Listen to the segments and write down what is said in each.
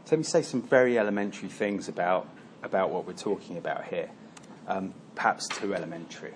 So let me say some very elementary things about what we're talking about here, perhaps too elementary.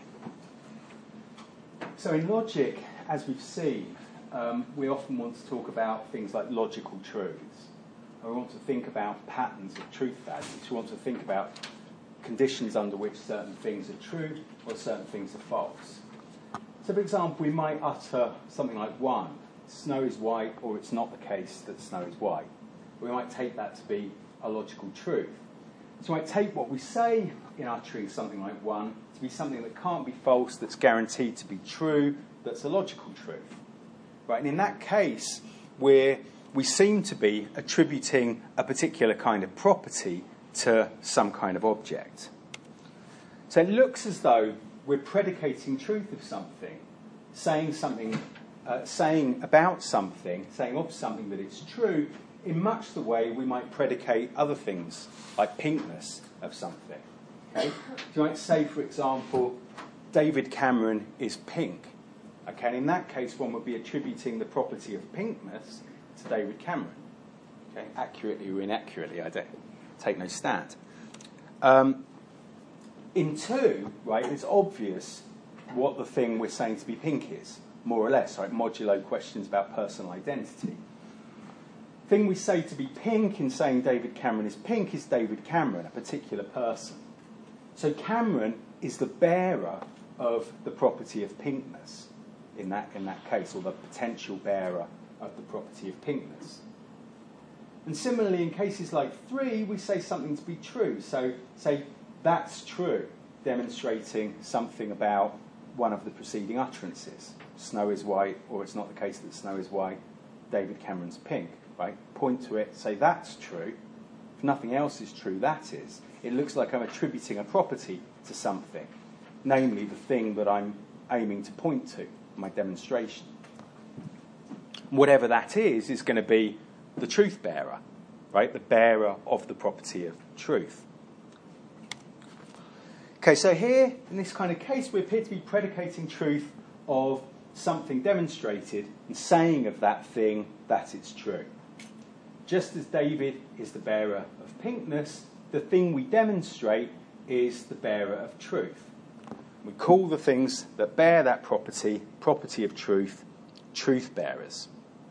So in logic, as we've seen, we often want to talk about things like logical truths. We want to think about patterns of truth values. We want to think about conditions under which certain things are true or certain things are false. So, for example, we might utter something like 1, snow is white, or it's not the case that snow is white. We might take that to be a logical truth. So we might take what we say in uttering something like 1 to be something that can't be false, that's guaranteed to be true, that's a logical truth. Right? And in that case, we seem to be attributing a particular kind of property to some kind of object. So it looks as though we're predicating truth of something, saying about something, saying of something that it's true, in much the way we might predicate other things, like pinkness of something. Okay? You might say, for example, David Cameron is pink. Okay, and in that case, one would be attributing the property of pinkness to David Cameron. Okay, accurately or inaccurately, I don't take no stand. In 2, right, it's obvious what the thing we're saying to be pink is, more or less, right, modulo questions about personal identity. The thing we say to be pink in saying David Cameron is pink is David Cameron, a particular person. So Cameron is the bearer of the property of pinkness in that case, or the potential bearer of the property of pinkness. And similarly, in cases like 3, we say something to be true. So say, that's true, demonstrating something about one of the preceding utterances. Snow is white, or it's not the case that snow is white, David Cameron's pink. Right? Point to it, say that's true. If nothing else is true, that is. It looks like I'm attributing a property to something, namely the thing that I'm aiming to point to, my demonstration. Whatever that is going to be the truth bearer, right? The bearer of the property of truth. Okay, so here, in this kind of case, we appear to be predicating truth of something demonstrated and saying of that thing that it's true. Just as David is the bearer of pinkness, the thing we demonstrate is the bearer of truth. We call the things that bear that property of truth, truth bearers.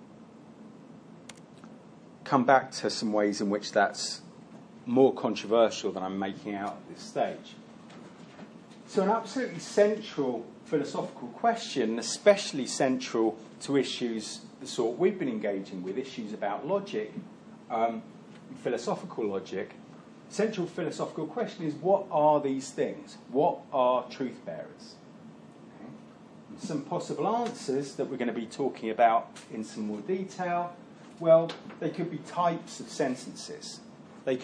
Come back to some ways in which that's more controversial than I'm making out at this stage. So an absolutely central philosophical question, especially central to issues the sort we've been engaging with, issues about logic, philosophical logic, central philosophical question is, what are these things? What are truth bearers? Okay. Some possible answers that we're going to be talking about in some more detail. Well, they could be types of sentences. Right?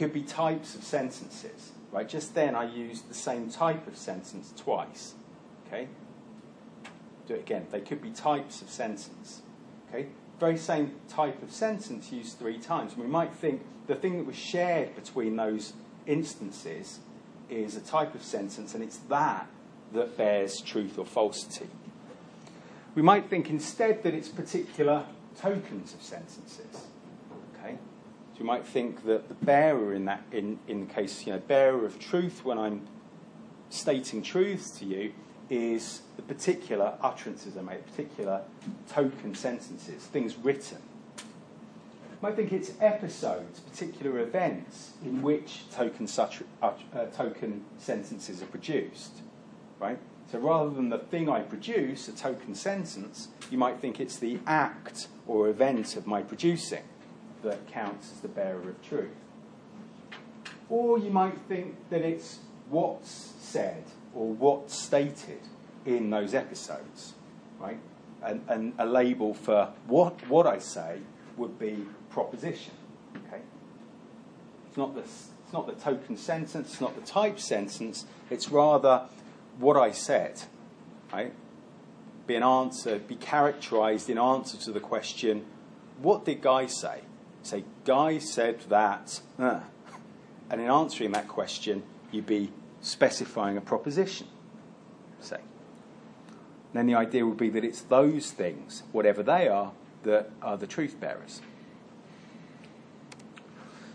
Just then I used the same type of sentence twice. Okay? Do it again. They could be types of sentence. Okay? Very same type of sentence used 3 times. We might think the thing that was shared between those instances is a type of sentence, and it's that bears truth or falsity. We might think instead that it's particular tokens of sentences. Okay? So you might think that the bearer in the case, bearer of truth when I'm stating truths to you is the particular utterances I make, particular token sentences, things written. You might think it's episodes, particular events in which token sentences are produced, right? So rather than the thing I produce, a token sentence, you might think it's the act or event of my producing that counts as the bearer of truth. Or you might think that it's what's said or what's stated in those episodes, right? And a label for what I say would be proposition. Okay? It's not the token sentence, it's not the type sentence, it's rather what I said, right? Be characterised in answer to the question, what did Guy say? Say, Guy said that, and in answering that question, you'd be specifying a proposition, say. And then the idea would be that it's those things, whatever they are, that are the truth bearers.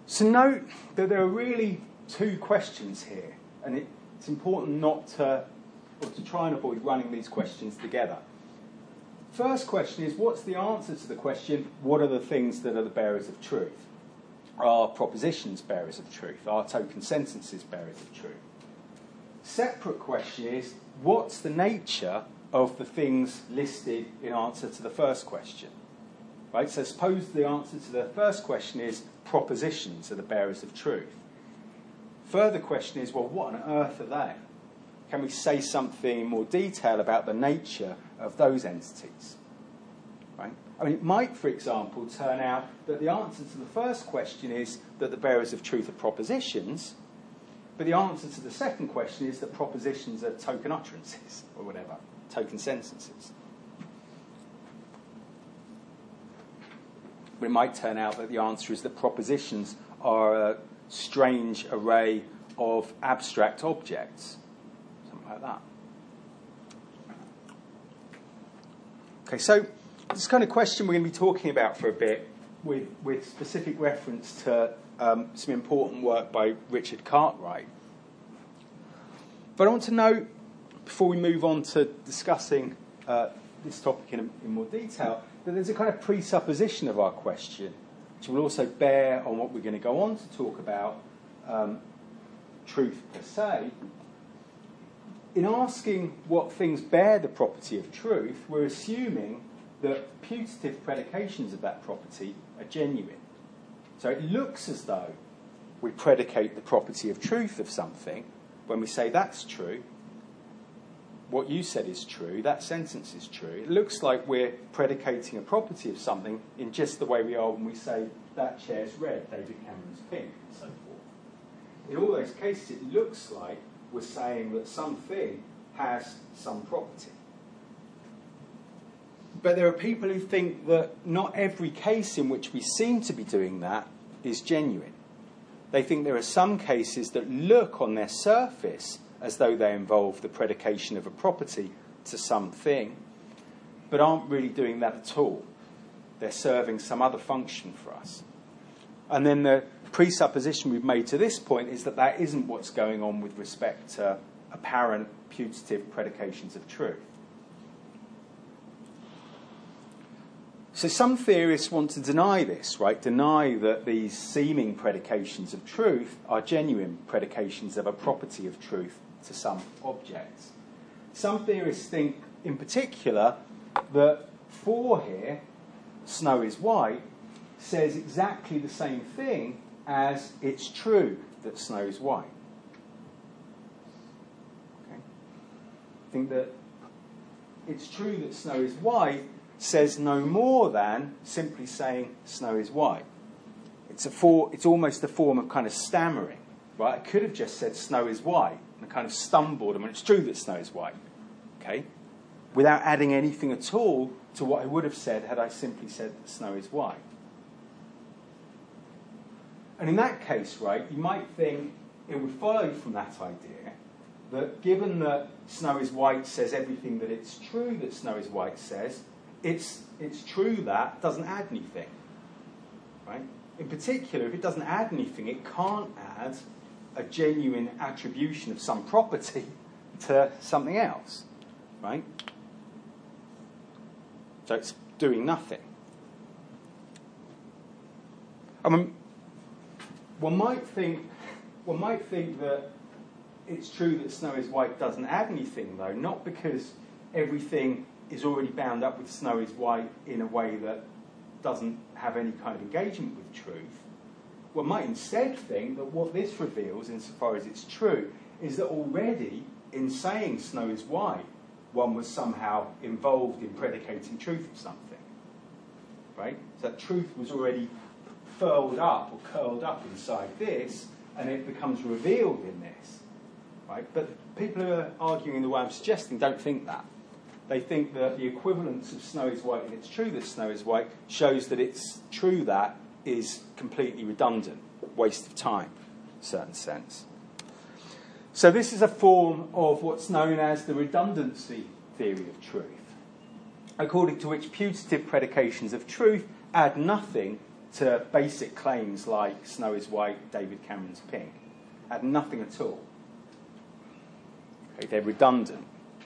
So note that there are really two questions here, and it's important not to, or to try and avoid running these questions together. First question is, what's the answer to the question, what are the things that are the bearers of truth? Are propositions bearers of truth? Are token sentences bearers of truth? Separate question is, what's the nature of the things listed in answer to the first question? Right? So suppose the answer to the first question is propositions are the bearers of truth. Further question is, well, what on earth are they? Can we say something in more detail about the nature of those entities? Right? I mean, it might, for example, turn out that the answer to the first question is that the bearers of truth are propositions, but the answer to the second question is that propositions are token utterances, or whatever, token sentences. But it might turn out that the answer is that propositions are a strange array of abstract objects, something like that. Okay, so this kind of question we're going to be talking about for a bit with specific reference to some important work by Richard Cartwright. But I want to note, before we move on to discussing this topic in more detail, that there's a kind of presupposition of our question, which will also bear on what we're going to go on to talk about, truth per se. In asking what things bear the property of truth, we're assuming that putative predications of that property are genuine. So it looks as though we predicate the property of truth of something when we say that's true, what you said is true, that sentence is true. It looks like we're predicating a property of something in just the way we are when we say that chair's red, David Cameron's pink, and so forth. In all those cases, it looks like we're saying that something has some property. But there are people who think that not every case in which we seem to be doing that is genuine. They think there are some cases that look on their surface as though they involve the predication of a property to something, but aren't really doing that at all. They're serving some other function for us. And then the presupposition we've made to this point is that that isn't what's going on with respect to apparent putative predications of truth. So some theorists want to deny this, right? Deny that these seeming predications of truth are genuine predications of a property of truth to some objects. Some theorists think, in particular, that 4 here, snow is white, says exactly the same thing as it's true that snow is white. Okay? I think that it's true that snow is white says no more than simply saying snow is white. It's almost a form of kind of stammering, right? I could have just said snow is white and I kind of stumbled and it's true that snow is white, okay? Without adding anything at all to what I would have said had I simply said that snow is white. And in that case, right, you might think it would follow from that idea that given that snow is white says everything that it's true that snow is white says, it's true that doesn't add anything, right? In particular, if it doesn't add anything, it can't add a genuine attribution of some property to something else, right? So it's doing nothing. I mean, one might think that it's true that snow is white doesn't add anything, though, not because everything is already bound up with snow is white in a way that doesn't have any kind of engagement with truth. One might instead think that what this reveals, insofar as it's true, is that already in saying snow is white, one was somehow involved in predicating truth of something. Right? So that truth was already furled up or curled up inside this, and it becomes revealed in this. Right? But people who are arguing the way I'm suggesting don't think that. They think that the equivalence of snow is white and it's true that snow is white shows that it's true that is completely redundant, waste of time, in a certain sense. So this is a form of what's known as the redundancy theory of truth, according to which putative predications of truth add nothing to basic claims like snow is white, David Cameron's pink. Add nothing at all. Okay, they're redundant.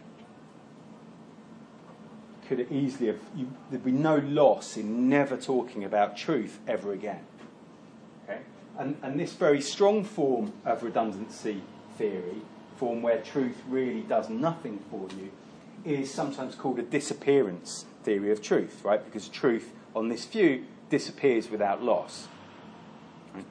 Could it easily have... there'd be no loss in never talking about truth ever again. Okay? And this very strong form of redundancy theory, form where truth really does nothing for you, is sometimes called a disappearance theory of truth, right? Because truth, on this view, disappears without loss. Right?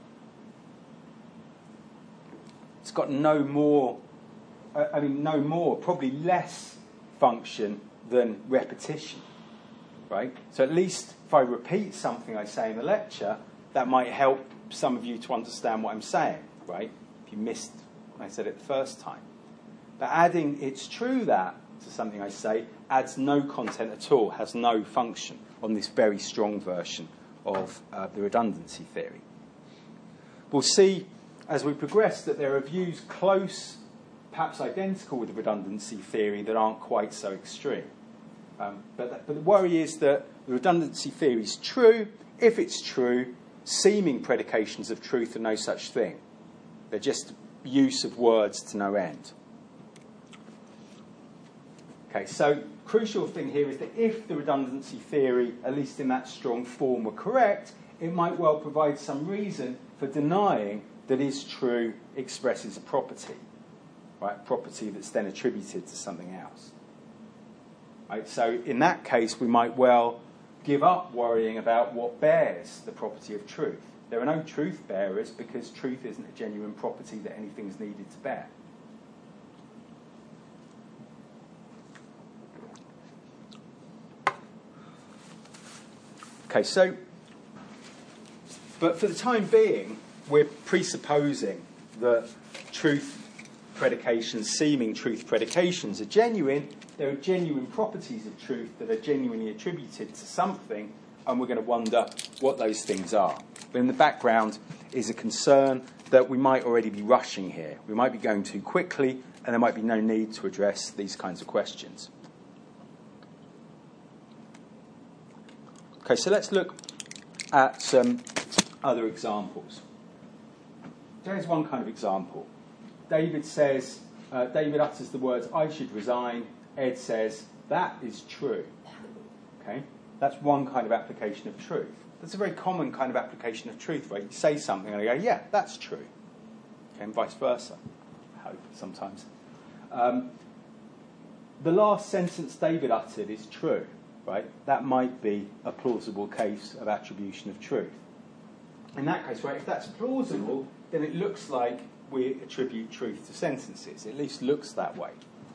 It's got no more, probably less function than repetition, right? So at least if I repeat something I say in the lecture, that might help some of you to understand what I'm saying, right? If you missed when I said it the first time. But adding "it's true that" to something I say adds no content at all, has no function on this very strong version of the redundancy theory. We'll see as we progress that there are views close, perhaps identical with the redundancy theory that aren't quite so extreme. But the worry is that the redundancy theory is true. If it's true, seeming predications of truth are no such thing. They're just use of words to no end. Okay, so crucial thing here is that if the redundancy theory, at least in that strong form, were correct, it might well provide some reason for denying that is true expresses a property, right? Property that's then attributed to something else. Right, so in that case, we might well give up worrying about what bears the property of truth. There are no truth bearers because truth isn't a genuine property that anything's needed to bear. Okay, so, but for the time being, we're presupposing that truth predications, seeming truth predications, are genuine. There are genuine properties of truth that are genuinely attributed to something, and we're going to wonder what those things are. But in the background is a concern that we might already be rushing here. We might be going too quickly, and there might be no need to address these kinds of questions. Okay, so let's look at some other examples. There's one kind of example. David utters the words, "I should resign." Ed says, "That is true." Okay? That's one kind of application of truth. That's a very common kind of application of truth, right? You say something and I go, "Yeah, that's true." Okay, and vice versa. I hope sometimes. The last sentence David uttered is true, right? That might be a plausible case of attribution of truth. In that case, right, if that's plausible, then it looks like we attribute truth to sentences. It at least looks that way.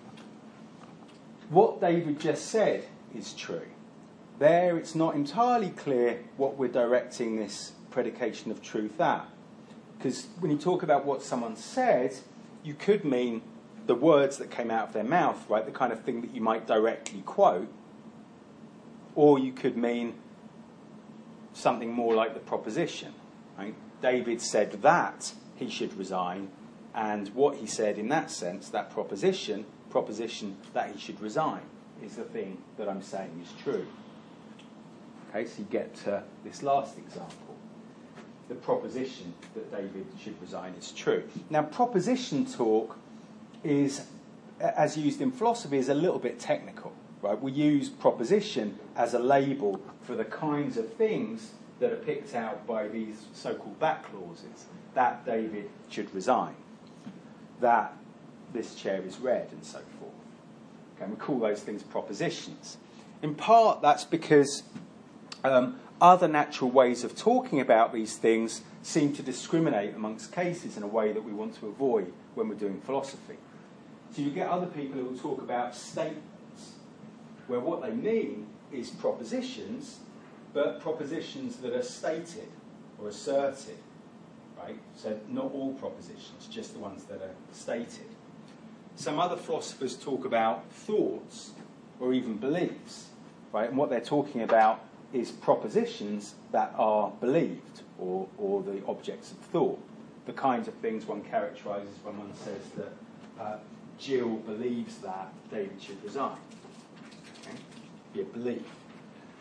What David just said is true. There, it's not entirely clear what we're directing this predication of truth at. Because when you talk about what someone said, you could mean the words that came out of their mouth, right? The kind of thing that you might directly quote. Or you could mean something more like the proposition, right? David said that he should resign, and what he said in that sense, that proposition that he should resign, is the thing that I'm saying is true. Okay, so you get to this last example. The proposition that David should resign is true. Now, proposition talk is, as used in philosophy, is a little bit technical, right? We use proposition as a label for the kinds of things that are picked out by these so-called back clauses. That David should resign. That this chair is red, and so forth. Okay, we call those things propositions. In part, that's because other natural ways of talking about these things seem to discriminate amongst cases in a way that we want to avoid when we're doing philosophy. So you get other people who will talk about statements, where what they mean is propositions, but propositions that are stated or asserted, right? So not all propositions, just the ones that are stated. Some other philosophers talk about thoughts or even beliefs, right? And what they're talking about is propositions that are believed or the objects of thought. The kinds of things one characterises when one says that Jill believes that David should resign. Okay? Be a belief.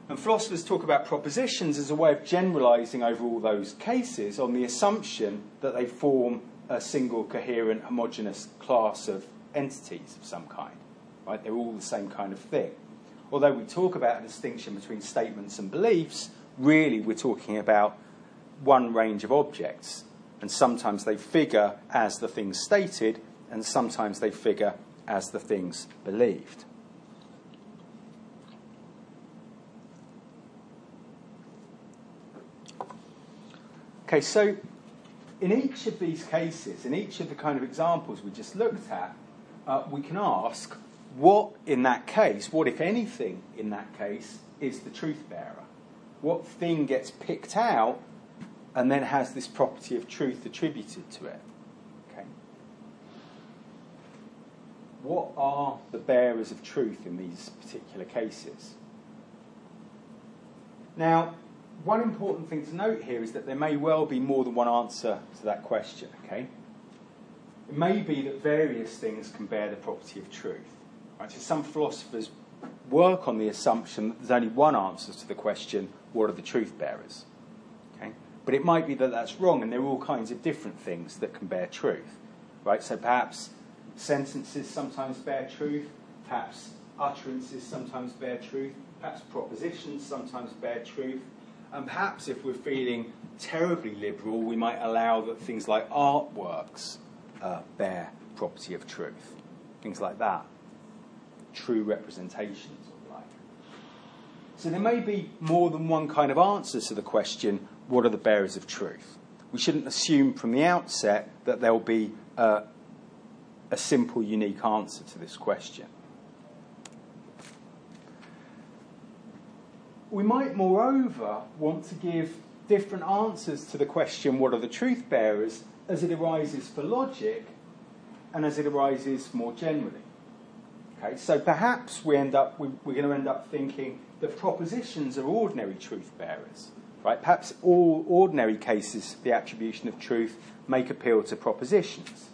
And philosophers talk about propositions as a way of generalising over all those cases on the assumption that they form a single coherent homogeneous class of entities of some kind. Right? They're all the same kind of thing. Although we talk about a distinction between statements and beliefs, really we're talking about one range of objects. And sometimes they figure as the things stated, and sometimes they figure as the things believed. Okay, so in each of these cases, in each of the kind of examples we just looked at, we can ask what in that case, what if anything in that case, is the truth bearer? What thing gets picked out and then has this property of truth attributed to it? Okay. What are the bearers of truth in these particular cases? Now, one important thing to note here is that there may well be more than one answer to that question, okay? It may be that various things can bear the property of truth. Right? So some philosophers work on the assumption that there's only one answer to the question, what are the truth bearers? Okay? But it might be that that's wrong, and there are all kinds of different things that can bear truth. Right? So perhaps sentences sometimes bear truth, perhaps utterances sometimes bear truth, perhaps propositions sometimes bear truth. And perhaps if we're feeling terribly liberal, we might allow that things like artworks bear property of truth. Things like that. True representations of life. So there may be more than one kind of answer to the question, what are the bearers of truth? We shouldn't assume from the outset that there will be a simple, unique answer to this question. We might, moreover, want to give different answers to the question, what are the truth bearers, as it arises for logic and as it arises more generally. Okay, so perhaps we're going to end up thinking that propositions are ordinary truth bearers. Right? Perhaps all ordinary cases of the attribution of truth make appeal to propositions.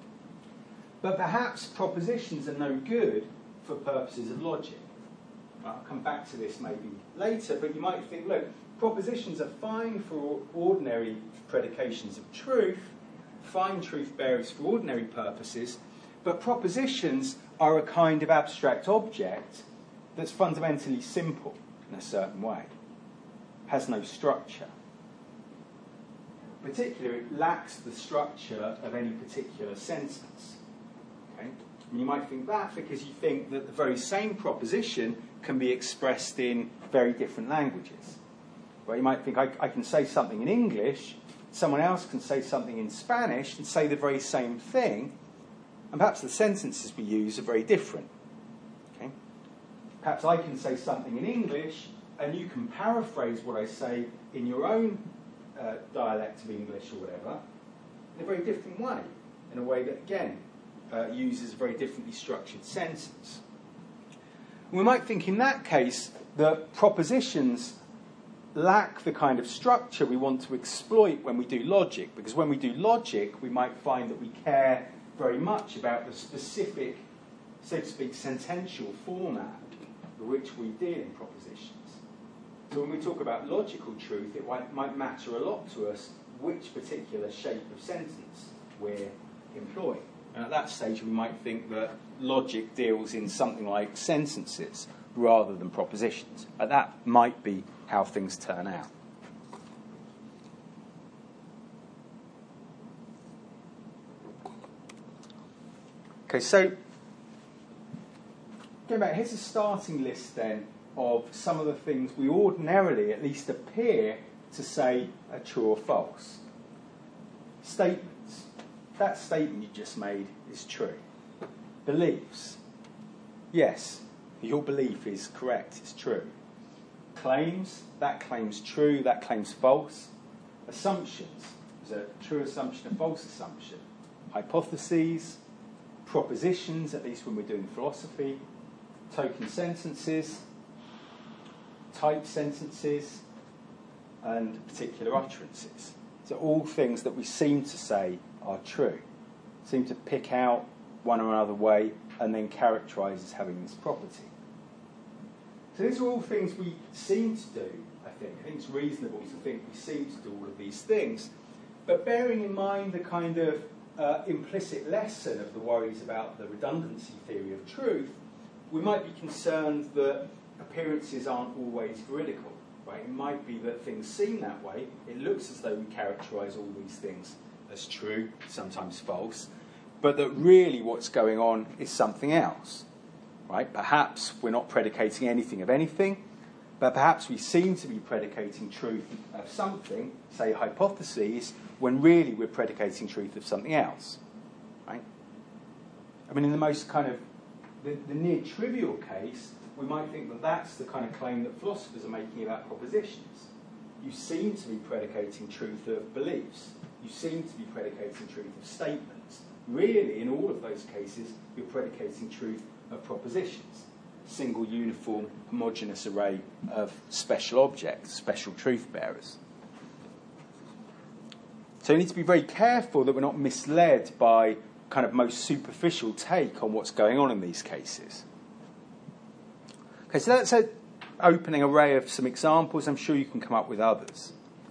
But perhaps propositions are no good for purposes of logic. I'll come back to this maybe later, but you might think, look, propositions are fine for ordinary predications of truth, fine truth bearers for ordinary purposes, but propositions are a kind of abstract object that's fundamentally simple in a certain way, has no structure. Particularly, it lacks the structure of any particular sentence. Okay? And you might think that because you think that the very same proposition can be expressed in very different languages. Well, you might think, I can say something in English, someone else can say something in Spanish and say the very same thing, and perhaps the sentences we use are very different. Okay? Perhaps I can say something in English, and you can paraphrase what I say in your own dialect of English or whatever, in a very different way, in a way that, again, uses a very differently structured sentence. We might think in that case that propositions lack the kind of structure we want to exploit when we do logic, because when we do logic, we might find that we care very much about the specific, so to speak, sentential format with which we deal in propositions. So when we talk about logical truth, it might matter a lot to us which particular shape of sentence we're employing. And at that stage, we might think that logic deals in something like sentences rather than propositions. And that might be how things turn out. Okay, so going back, here's a starting list then of some of the things we ordinarily at least appear to say are true or false. Statements. That statement you just made is true. Beliefs. Yes, your belief is correct, it's true. Claims. That claim's true, that claim's false. Assumptions. Is a true assumption, a false assumption. Hypotheses. Propositions, at least when we're doing philosophy. Token sentences. Type sentences. And particular utterances. So all things that we seem to say are true. Seem to pick out one or another way and then characterise as having this property. So these are all things we seem to do, I think. I think it's reasonable to think we seem to do all of these things. But bearing in mind the kind of implicit lesson of the worries about the redundancy theory of truth, we might be concerned that appearances aren't always veridical. Right? It might be that things seem that way. It looks as though we characterise all these things as true, sometimes false, but that really what's going on is something else. Right? Perhaps we're not predicating anything of anything, but perhaps we seem to be predicating truth of something, say hypotheses, when really we're predicating truth of something else. Right? I mean, in the most kind of the near trivial case, we might think that that's the kind of claim that philosophers are making about propositions. You seem to be predicating truth of beliefs. You seem to be predicating truth of statements. Really, in all of those cases, you're predicating truth of propositions. Single, uniform, homogeneous array of special objects, special truth bearers. So we need to be very careful that we're not misled by kind of most superficial take on what's going on in these cases. Okay, so that's an opening array of some examples. I'm sure you can come up with others.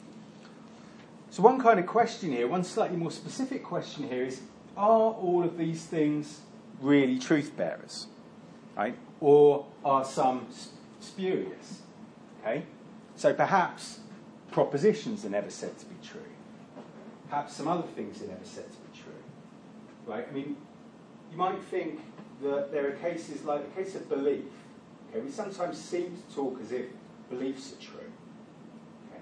So one kind of question here, one slightly more specific question here is, are all of these things really truth bearers? Right? Or are some spurious? Okay? So perhaps propositions are never said to be true. Perhaps some other things are never said to be true. Right? I mean, you might think that there are cases like the case of belief. Okay? We sometimes seem to talk as if beliefs are true. Okay?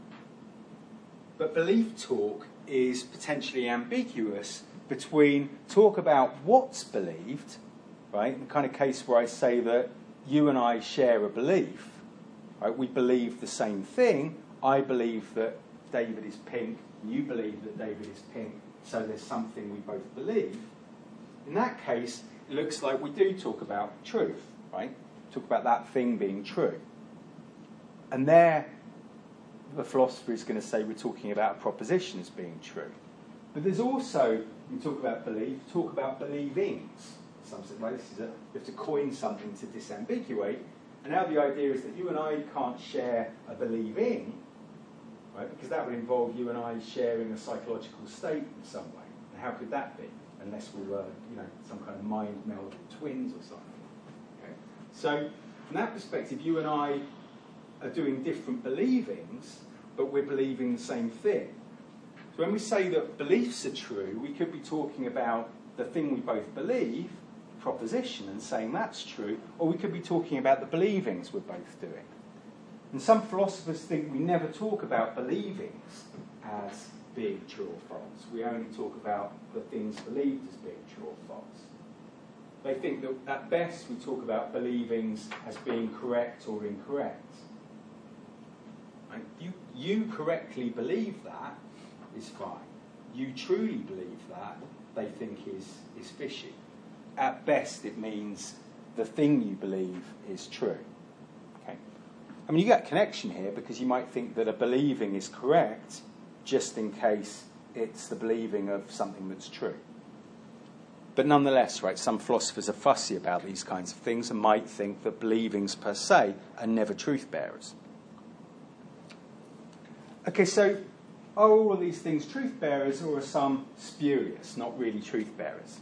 But belief talk is potentially ambiguous between talk about what's believed, right? The kind of case where I say that you and I share a belief, right? We believe the same thing. I believe that David is pink, you believe that David is pink, so there's something we both believe. In that case, it looks like we do talk about truth, right? Talk about that thing being true. And there, the philosopher is going to say we're talking about propositions being true. But there's also, when we talk about belief, talk about believings. Something like this is you have to coin something to disambiguate. And now the idea is that you and I can't share a believing, right? Because that would involve you and I sharing a psychological state in some way. And how could that be? Unless we were, some kind of mind meld twins or something. Okay? So, from that perspective, you and I are doing different believings, but we're believing the same thing. So when we say that beliefs are true, we could be talking about the thing we both believe, proposition, and saying that's true, or we could be talking about the believings we're both doing. And some philosophers think we never talk about believings as being true or false. We only talk about the things believed as being true or false. They think that at best we talk about believings as being correct or incorrect. And you correctly believe that is fine. You truly believe that, they think is fishy. At best it means the thing you believe is true. Okay? I mean, you get a connection here because you might think that a believing is correct just in case it's the believing of something that's true. But nonetheless, right, some philosophers are fussy about these kinds of things and might think that believings per se are never truth bearers. Okay, so are all of these things truth bearers, or are some spurious, not really truth bearers?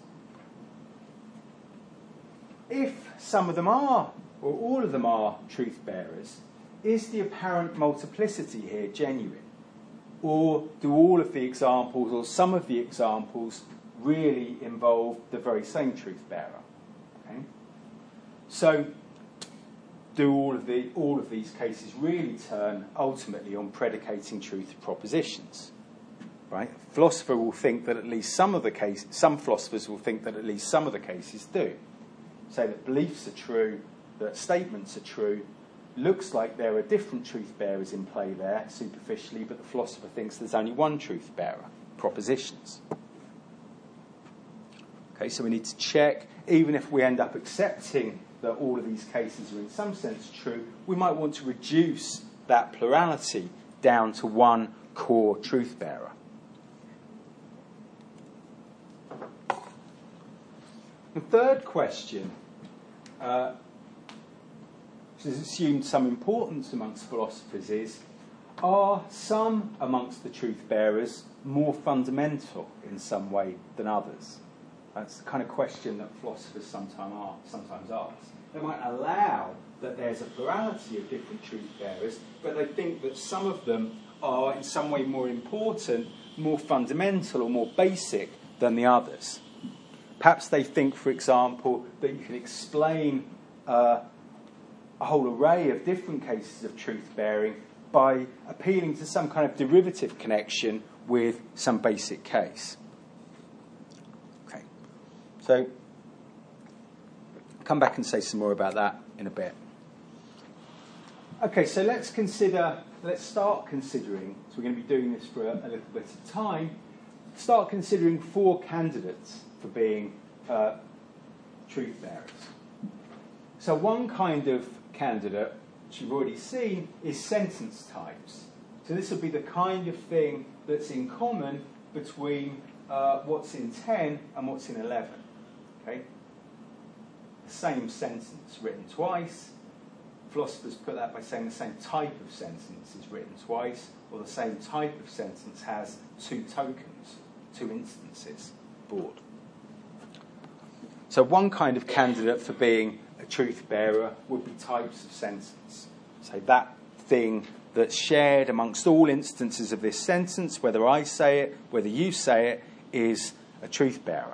If some of them are, or all of them are truth bearers, is the apparent multiplicity here genuine? Or do all of the examples, or some of the examples, really involve the very same truth bearer? Okay? So, do all of these cases really turn ultimately on predicating truth of propositions? Right? A philosopher will think that at least some philosophers will think that at least some of the cases do. Say that beliefs are true, that statements are true. Looks like there are different truth bearers in play there, superficially, but the philosopher thinks there's only one truth bearer, propositions. Okay, so we need to check, even if we end up accepting that all of these cases are in some sense true, we might want to reduce that plurality down to one core truth bearer. The third question which has assumed some importance amongst philosophers, is, are some amongst the truth bearers more fundamental in some way than others? That's the kind of question that philosophers sometimes ask. They might allow that there's a plurality of different truth bearers, but they think that some of them are in some way more important, more fundamental, or more basic than the others. Perhaps they think, for example, that you can explain a whole array of different cases of truth-bearing by appealing to some kind of derivative connection with some basic case. Okay, so I'll come back and say some more about that in a bit. Okay, so let's start considering, so we're going to be doing this for a little bit of time, start considering 4 candidates for being truth bearers. So one kind of candidate, which you've already seen, is sentence types. So this will be the kind of thing that's in common between what's in 10 and what's in 11. Okay? The same sentence written twice. Philosophers put that by saying the same type of sentence is written twice, or the same type of sentence has 2 tokens, 2 instances aboard. So one kind of candidate for being a truth bearer would be types of sentence. So that thing that's shared amongst all instances of this sentence, whether I say it, whether you say it, is a truth bearer.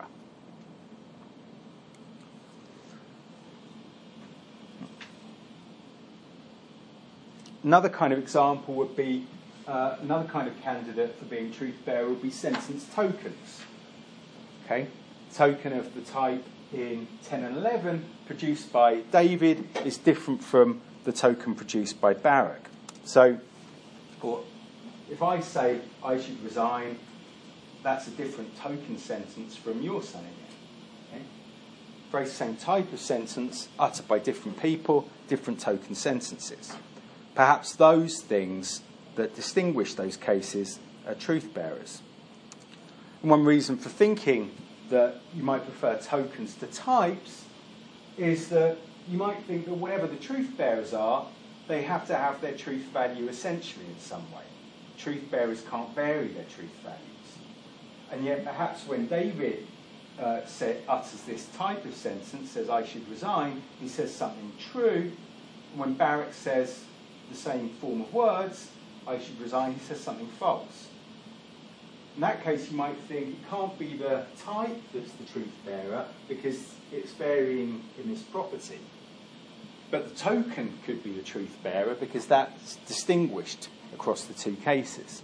Another kind of example would be, another kind of candidate for being truth bearer would be sentence tokens. Okay? Token of the type in 10 and 11 produced by David is different from the token produced by Barak. So, if I say I should resign, that's a different token sentence from your saying it. Okay? Very same type of sentence, uttered by different people, different token sentences. Perhaps those things that distinguish those cases are truth bearers. And one reason for thinking that you might prefer tokens to types is that you might think that whatever the truth bearers are, they have to have their truth value essentially in some way. Truth bearers can't vary their truth values. And yet perhaps when David utters this type of sentence, says I should resign, he says something true. And when Barak says the same form of words, I should resign, he says something false. In that case, you might think it can't be the type that's the truth bearer because it's varying in this property. But the token could be the truth bearer because that's distinguished across the 2 cases.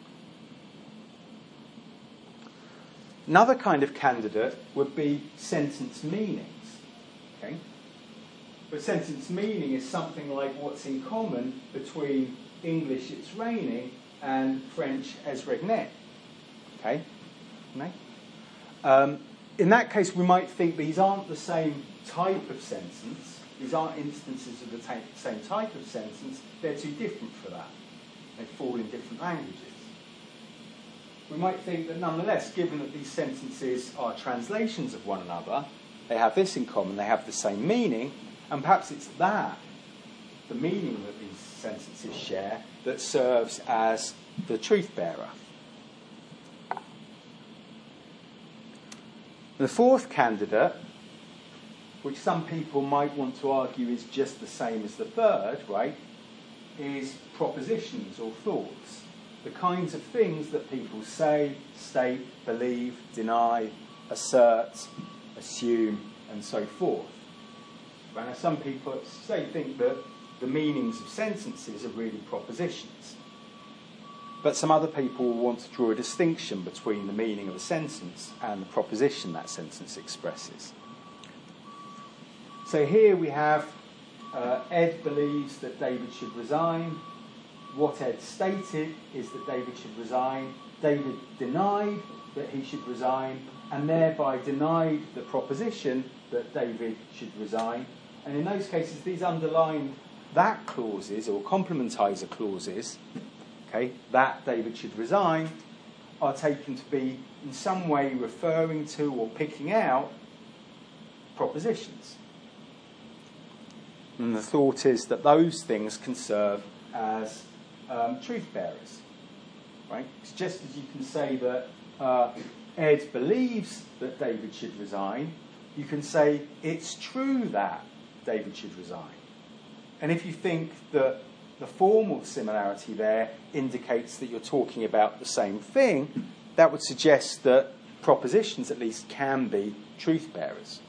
Another kind of candidate would be sentence meanings. Okay? But sentence meaning is something like what's in common between English it's raining and French es regnet. Okay? No? In that case, we might think these aren't the same type of sentence. These aren't instances of the same type of sentence. They're too different for that. They fall in different languages. We might think that nonetheless, given that these sentences are translations of one another, they have this in common, they have the same meaning, and perhaps it's that, the meaning that these sentences share, that serves as the truth bearer. The 4th candidate, which some people might want to argue is just the same as the 3rd, right, is propositions or thoughts. The kinds of things that people say, state, believe, deny, assert, assume, and so forth. Right, now some people think that the meanings of sentences are really propositions. But some other people will want to draw a distinction between the meaning of a sentence and the proposition that sentence expresses. So here we have Ed believes that David should resign. What Ed stated is that David should resign. David denied that he should resign and thereby denied the proposition that David should resign. And in those cases, these underlined that clauses or complementizer clauses, okay, that David should resign, are taken to be in some way referring to or picking out propositions. And the thought is that those things can serve as truth bearers. Right? It's just as you can say that Ed believes that David should resign, you can say it's true that David should resign. And if you think that the formal similarity there indicates that you're talking about the same thing, that would suggest that propositions at least can be truth bearers.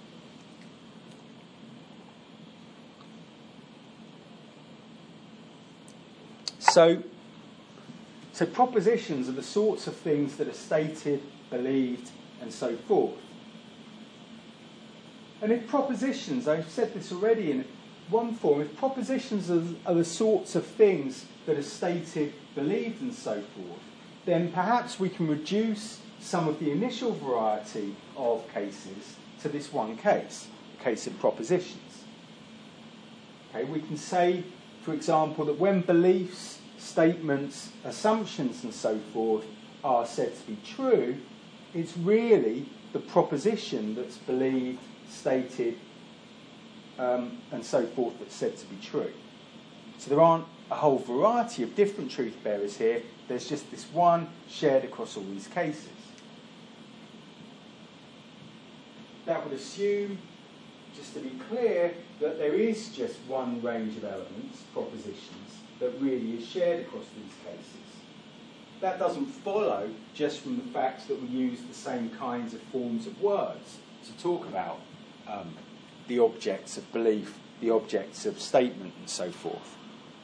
So propositions are the sorts of things that are stated, believed, and so forth. And if propositions, I've said this already in one form, if propositions are the sorts of things that are stated, believed, and so forth, then perhaps we can reduce some of the initial variety of cases to this one case, the case of propositions. Okay, we can say, for example, that when beliefs, statements, assumptions, and so forth are said to be true, it's really the proposition that's believed, stated, and so forth that's said to be true. So there aren't a whole variety of different truth bearers here. There's just this one shared across all these cases. That would assume, just to be clear, that there is just one range of elements, propositions, that really is shared across these cases. That doesn't follow just from the fact that we use the same kinds of forms of words to talk about the objects of belief, the objects of statement, and so forth.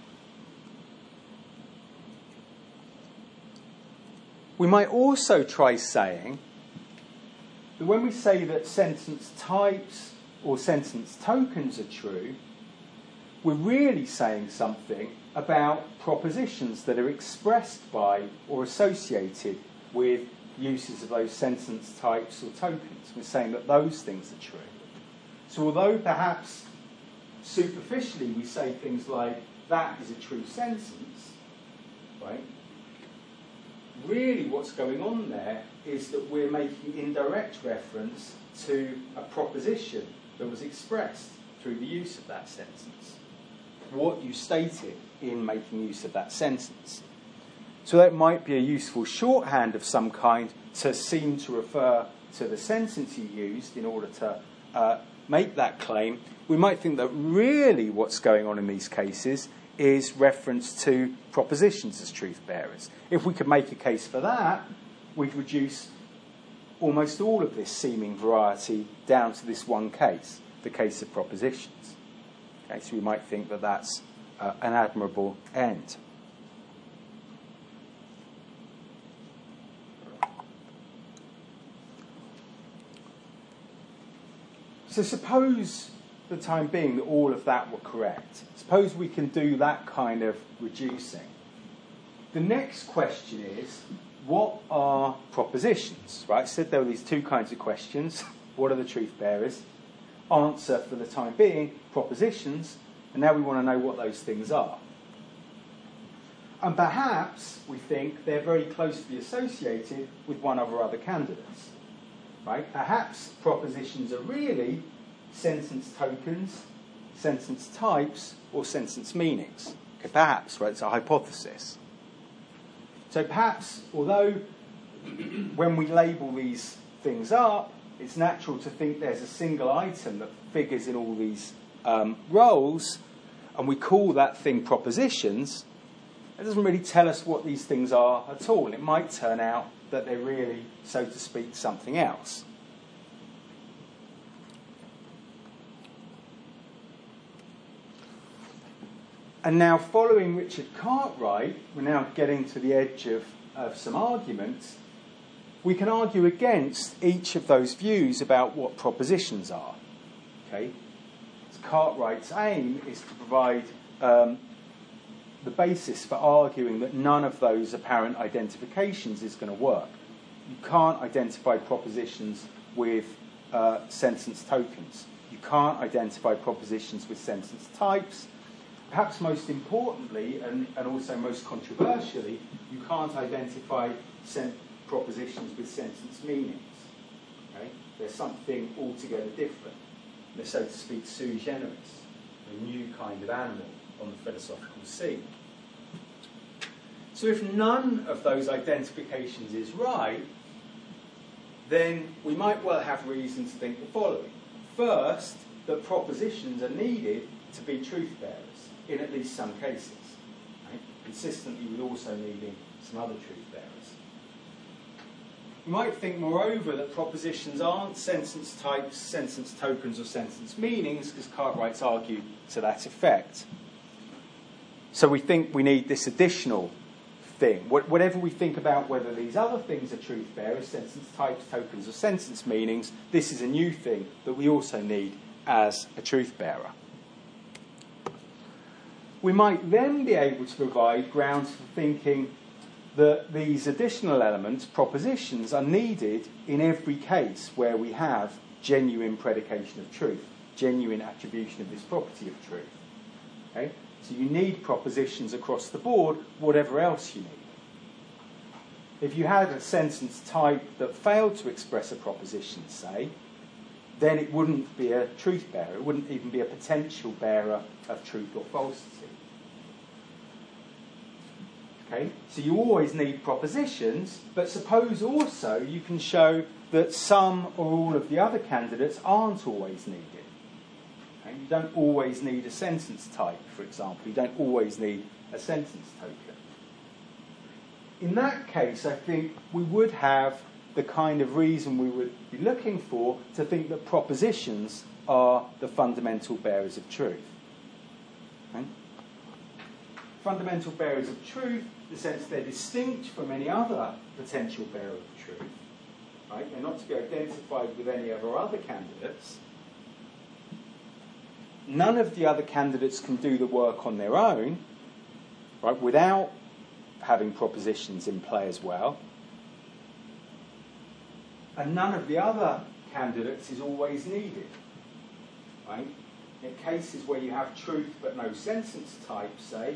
We might also try saying that when we say that sentence types or sentence tokens are true, we're really saying something about propositions that are expressed by or associated with uses of those sentence types or tokens. We're saying that those things are true. So although perhaps superficially we say things like, that is a true sentence, right? Really what's going on there is that we're making indirect reference to a proposition that was expressed through the use of that sentence. What you stated in making use of that sentence. So that might be a useful shorthand of some kind to seem to refer to the sentence you used in order to make that claim. We might think that really what's going on in these cases is reference to propositions as truth bearers. If we could make a case for that, we'd reduce almost all of this seeming variety down to this one case, the case of propositions. Okay, so we might think that that's an admirable end. So suppose, for the time being, that all of that were correct. Suppose we can do that kind of reducing. The next question is, what are propositions? Right? I said there were these two kinds of questions. What are the truth bearers? Answer, for the time being, propositions. And now we want to know what those things are. And perhaps we think they're very closely associated with one of our other candidates. Right? Perhaps propositions are really sentence tokens, sentence types, or sentence meanings. Okay, perhaps, right? It's a hypothesis. So perhaps, although when we label these things up, it's natural to think there's a single item that figures in all these roles, and we call that thing propositions, it doesn't really tell us what these things are at all. And it might turn out that they're really, so to speak, something else. And now, following Richard Cartwright, we're now getting to the edge of some arguments. We can argue against each of those views about what propositions are. Okay? So Cartwright's aim is to provide the basis for arguing that none of those apparent identifications is going to work. You can't identify propositions with sentence tokens. You can't identify propositions with sentence types. Perhaps most importantly, and also most controversially, you can't identify propositions with sentence meanings. Okay? They're something altogether different. They're, so to speak, sui generis. a new kind of animal on the philosophical scene. So if none of those identifications is right, then we might well have reason to think the following. First, that propositions are needed to be truth bearers, in at least some cases, right? Consistently with also needing some other truth bearers. You might think, moreover, that propositions aren't sentence types, sentence tokens, or sentence meanings, because Cartwright's argued to that effect. So we think we need this additional thing. Whatever we think about whether these other things are truth bearers, sentence types, tokens, or sentence meanings, this is a new thing that we also need as a truth bearer. We might then be able to provide grounds for thinking that these additional elements, propositions, are needed in every case where we have genuine predication of truth, genuine attribution of this property of truth. Okay? So you need propositions across the board, whatever else you need. If you had a sentence type that failed to express a proposition, say, then it wouldn't be a truth bearer. It wouldn't even be a potential bearer of truth or falsity. Okay? So you always need propositions, but suppose also you can show that some or all of the other candidates aren't always needed. Okay? You don't always need a sentence type, for example. You don't always need a sentence token. In that case, I think we would have the kind of reason we would be looking for to think that propositions are the fundamental bearers of truth. Okay? Fundamental bearers of truth, in the sense they're distinct from any other potential bearer of truth. Right? They're not to be identified with any of our other candidates. None of the other candidates can do the work on their own, right, without having propositions in play as well. And none of the other candidates is always needed. Right? In cases where you have truth but no sentence type, say,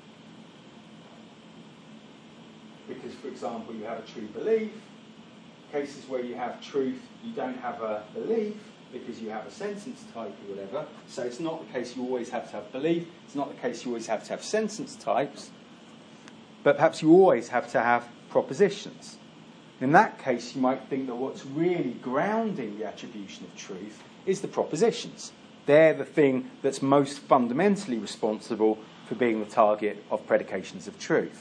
because, for example, you have a true belief. Cases where you have truth, you don't have a belief because you have a sentence type or whatever. So it's not the case you always have to have belief. It's not the case you always have to have sentence types. But perhaps you always have to have propositions. In that case, you might think that what's really grounding the attribution of truth is the propositions. They're the thing that's most fundamentally responsible for being the target of predications of truth.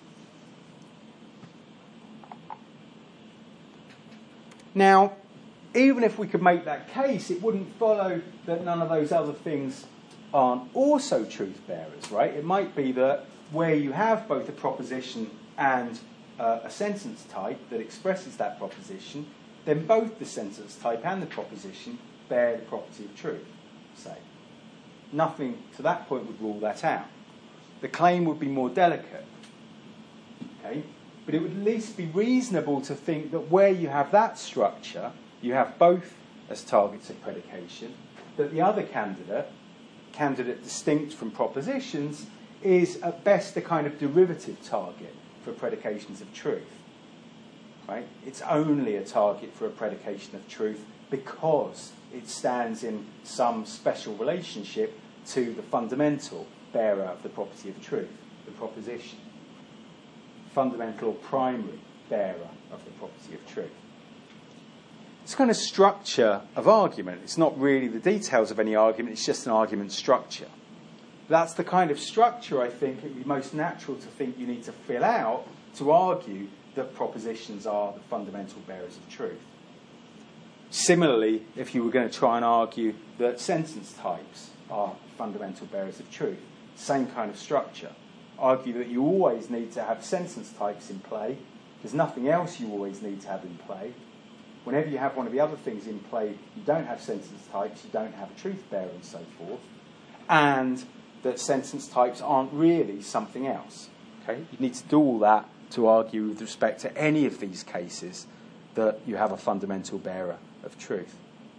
Now, even if we could make that case, it wouldn't follow that none of those other things aren't also truth bearers, right? It might be that where you have both a proposition and a sentence type that expresses that proposition, then both the sentence type and the proposition bear the property of truth, say. Nothing to that point would rule that out. The claim would be more delicate, okay? But it would at least be reasonable to think that where you have that structure, you have both as targets of predication, that the other candidate distinct from propositions, is at best a kind of derivative target for predications of truth. Right? It's only a target for a predication of truth because it stands in some special relationship to the fundamental bearer of the property of truth, the proposition. Fundamental or primary bearer of the property of truth. It's a kind of structure of argument. It's not really the details of any argument, it's just an argument structure. That's the kind of structure, I think, it would be most natural to think you need to fill out to argue that propositions are the fundamental bearers of truth. Similarly, if you were going to try and argue that sentence types are fundamental bearers of truth, same kind of structure. Argue that you always need to have sentence types in play. There's nothing else you always need to have in play. Whenever you have one of the other things in play, you don't have sentence types, you don't have a truth bearer and so forth. And that sentence types aren't really something else. Okay? You need to do all that to argue with respect to any of these cases that you have a fundamental bearer of truth.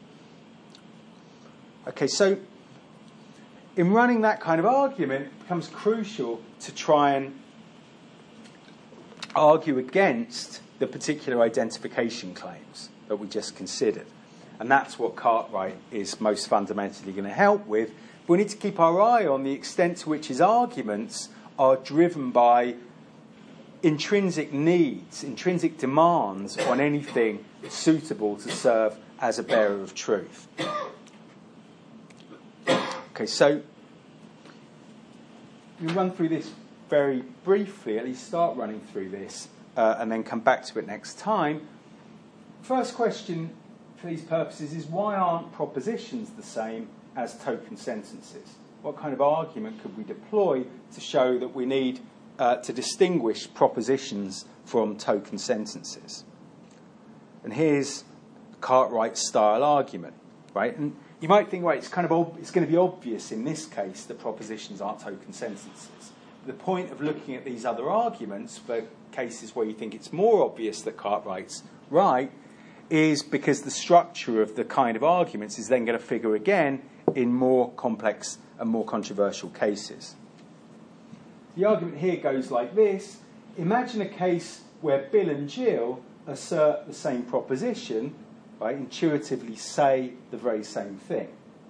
Okay, so in running that kind of argument, it becomes crucial to try and argue against the particular identification claims that we just considered. And that's what Cartwright is most fundamentally going to help with But we need to keep our eye on the extent to which his arguments are driven by intrinsic needs, intrinsic demands on anything suitable to serve as a bearer of truth. Okay, so we run through this very briefly, at least start running through this, and then come back to it next time. First question for these purposes is, why aren't propositions the same as token sentences? What kind of argument could we deploy to show that we need to distinguish propositions from token sentences? And here's Cartwright's style argument, right? And you might think, right, it's going to be obvious in this case that propositions aren't token sentences. The point of looking at these other arguments for cases where you think it's more obvious that Cartwright's right is because the structure of the kind of arguments is then going to figure again in more complex and more controversial cases. The argument here goes like this. Imagine a case where Bill and Jill assert the same proposition, right, intuitively say the very same thing.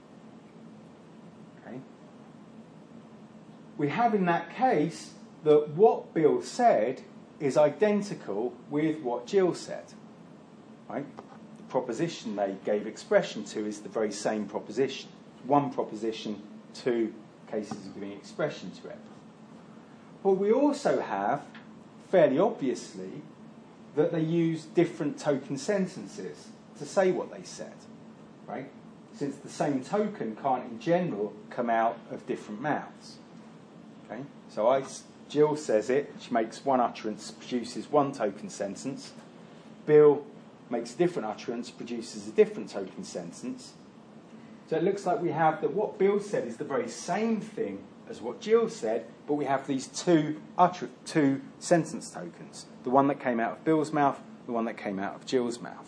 Okay? We have in that case that what Bill said is identical with what Jill said. Right? The proposition they gave expression to is the very same proposition. One proposition, two cases of giving expression to it. But we also have, fairly obviously, that they use different token sentences to say what they said, right? Since the same token can't, in general, come out of different mouths. Okay? So Jill says it, she makes one utterance, produces one token sentence. Bill makes a different utterance, produces a different token sentence. So it looks like we have that what Bill said is the very same thing as what Jill said, but we have these two sentence tokens. The one that came out of Bill's mouth, the one that came out of Jill's mouth.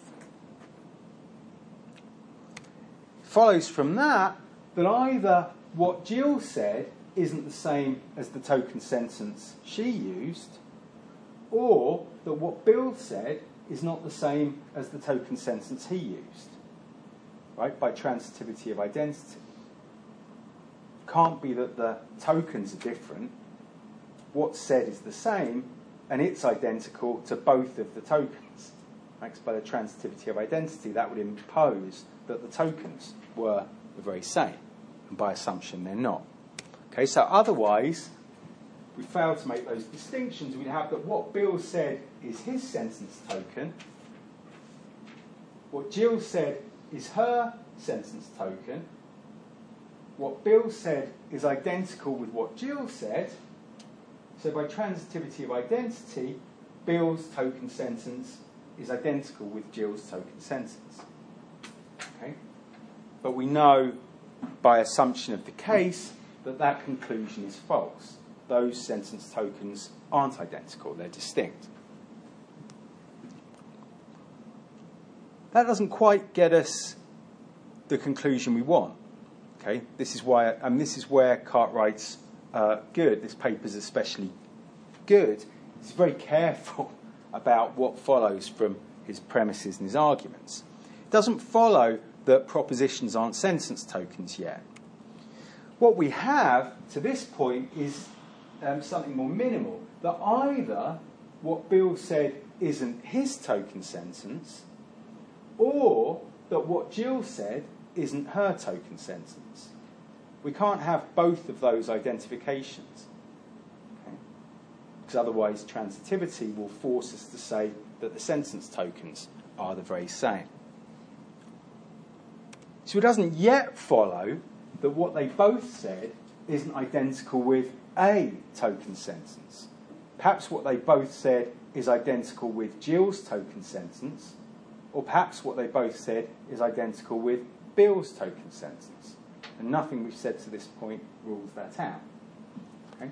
Follows from that either what Jill said isn't the same as the token sentence she used, or that what Bill said is not the same as the token sentence he used, right, by transitivity of identity. Can't be that the tokens are different. What's said is the same, and it's identical to both of the tokens. Right? By the transitivity of identity, that would impose that the tokens were the very same, and by assumption they're not. Okay, so otherwise, we fail to make those distinctions. We'd have that what Bill said is his sentence token, what Jill said is her sentence token, what Bill said is identical with what Jill said. So by transitivity of identity, Bill's token sentence is identical with Jill's token sentence. Okay? But we know by assumption of the case that conclusion is false. Those sentence tokens aren't identical, they're distinct. That doesn't quite get us the conclusion we want. Okay, this is where Cartwright's good. This paper's especially good. He's very careful about what follows from his premises and his arguments. It doesn't follow that propositions aren't sentence tokens yet. What we have to this point is something more minimal. That either what Bill said isn't his token sentence, or that what Jill said isn't her token sentence. We can't have both of those identifications. Okay? Because otherwise transitivity will force us to say that the sentence tokens are the very same. So it doesn't yet follow that what they both said isn't identical with a token sentence. Perhaps what they both said is identical with Jill's token sentence, or perhaps what they both said is identical with Bill's token sentence. And nothing we've said to this point rules that out. Okay?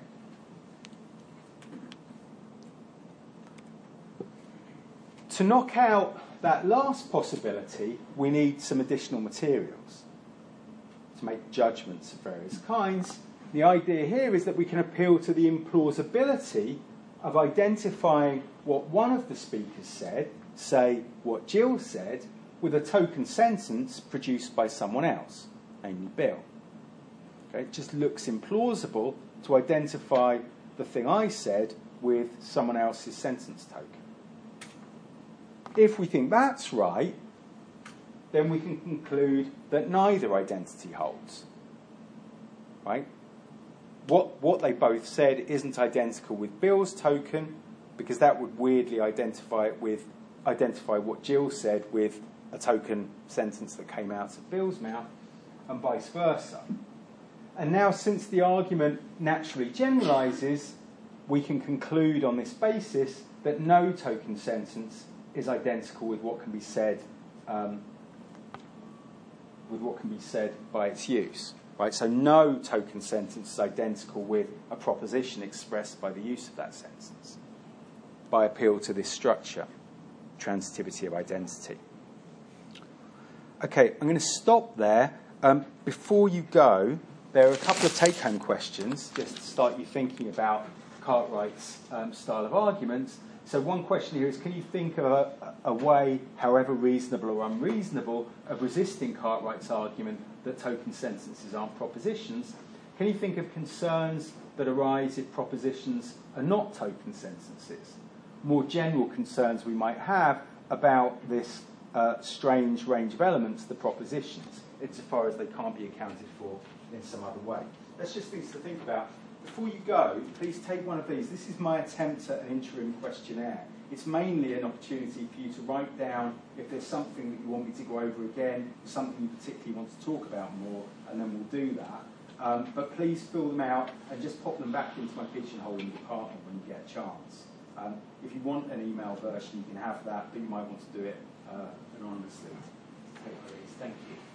To knock out that last possibility, we need some additional materials to make judgments of various kinds. The idea here is that we can appeal to the implausibility of identifying what one of the speakers said, say what Jill said, with a token sentence produced by someone else, namely Bill. Okay? It just looks implausible to identify the thing I said with someone else's sentence token. If we think that's right, then we can conclude that neither identity holds. Right? What they both said isn't identical with Bill's token, because that would weirdly identify what Jill said with a token sentence that came out of Bill's mouth, and vice versa. And now, since the argument naturally generalises, we can conclude on this basis that no token sentence is identical with what can be said by its use. Right? So no token sentence is identical with a proposition expressed by the use of that sentence, by appeal to this structure, transitivity of identity. Okay, I'm going to stop there. Before you go, there are a couple of take-home questions, just to start you thinking about Cartwright's style of arguments. So one question here is, can you think of a way, however reasonable or unreasonable, of resisting Cartwright's argument that token sentences aren't propositions? Can you think of concerns that arise if propositions are not token sentences? More general concerns we might have about this strange range of elements, the propositions, insofar as they can't be accounted for in some other way. That's just things to think about. Before you go, please take one of these. This is my attempt at an interim questionnaire. It's mainly an opportunity for you to write down if there's something that you want me to go over again, something you particularly want to talk about more, and then we'll do that. But please fill them out and just pop them back into my pigeonhole in the department when you get a chance. If you want an email version, you can have that, but you might want to do it anonymously. Thank you.